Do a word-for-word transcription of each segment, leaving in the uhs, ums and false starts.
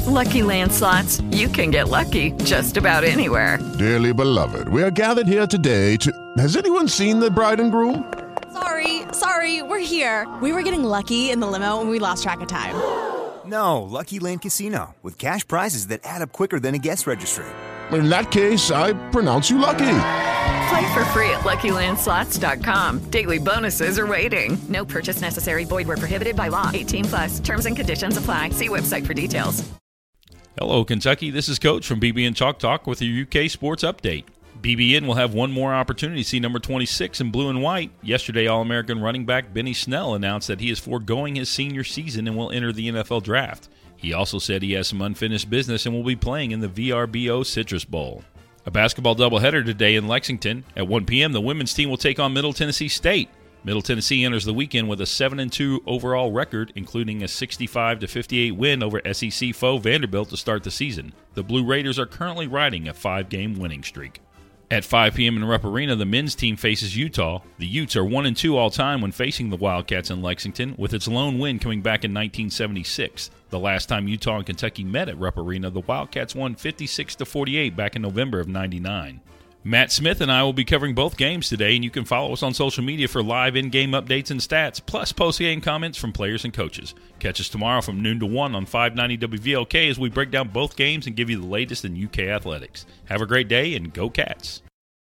Lucky Land Slots, you can get lucky just about anywhere. Dearly beloved, we are gathered here today to... Has anyone seen the bride and groom? Sorry, sorry, we're here. We were getting lucky in the limo and we lost track of time. No, Lucky Land Casino, with cash prizes that add up quicker than a guest registry. In that case, I pronounce you lucky. Play for free at Lucky Land Slots dot com. Daily bonuses are waiting. No purchase necessary. Void where prohibited by law. eighteen plus. Terms and conditions apply. See website for details. Hello, Kentucky. This is Coach from B B N Chalk Talk with your U K Sports Update. B B N will have one more opportunity to see number twenty-six in blue and white. Yesterday, All-American running back Benny Snell announced that he is foregoing his senior season and will enter the N F L draft. He also said he has some unfinished business and will be playing in the V R B O Citrus Bowl. A basketball doubleheader today in Lexington. At one p.m., the women's team will take on Middle Tennessee State. Middle Tennessee enters the weekend with a seven and two overall record, including a sixty-five to fifty-eight win over S E C foe Vanderbilt to start the season. The Blue Raiders are currently riding a five-game winning streak. At five p.m. in Rupp Arena, the men's team faces Utah. The Utes are one and two all-time when facing the Wildcats in Lexington, with its lone win coming back in nineteen seventy-six. The last time Utah and Kentucky met at Rupp Arena, the Wildcats won fifty-six to forty-eight back in November of ninety-nine. Matt Smith and I will be covering both games today, and you can follow us on social media for live in-game updates and stats, plus post-game comments from players and coaches. Catch us tomorrow from noon to one on five ninety W V L K as we break down both games and give you the latest in U K athletics. Have a great day, and go Cats!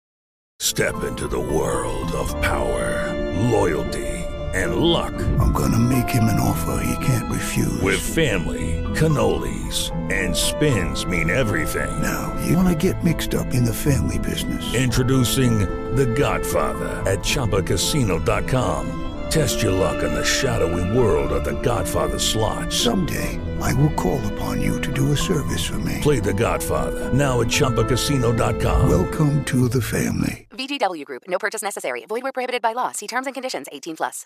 Step into the world of power, loyalty, and luck. I'm gonna make him an offer he can't refuse. With family, cannolis, and spins mean everything. Now, you wanna get mixed up in the family business. Introducing The Godfather at Chumba Casino dot com. Test your luck in the shadowy world of The Godfather slot. Someday, I will call upon you to do a service for me. Play The Godfather, now at Chumba Casino dot com. Welcome to the family. V G W Group. No purchase necessary. Void where prohibited by law. See terms and conditions. eighteen plus.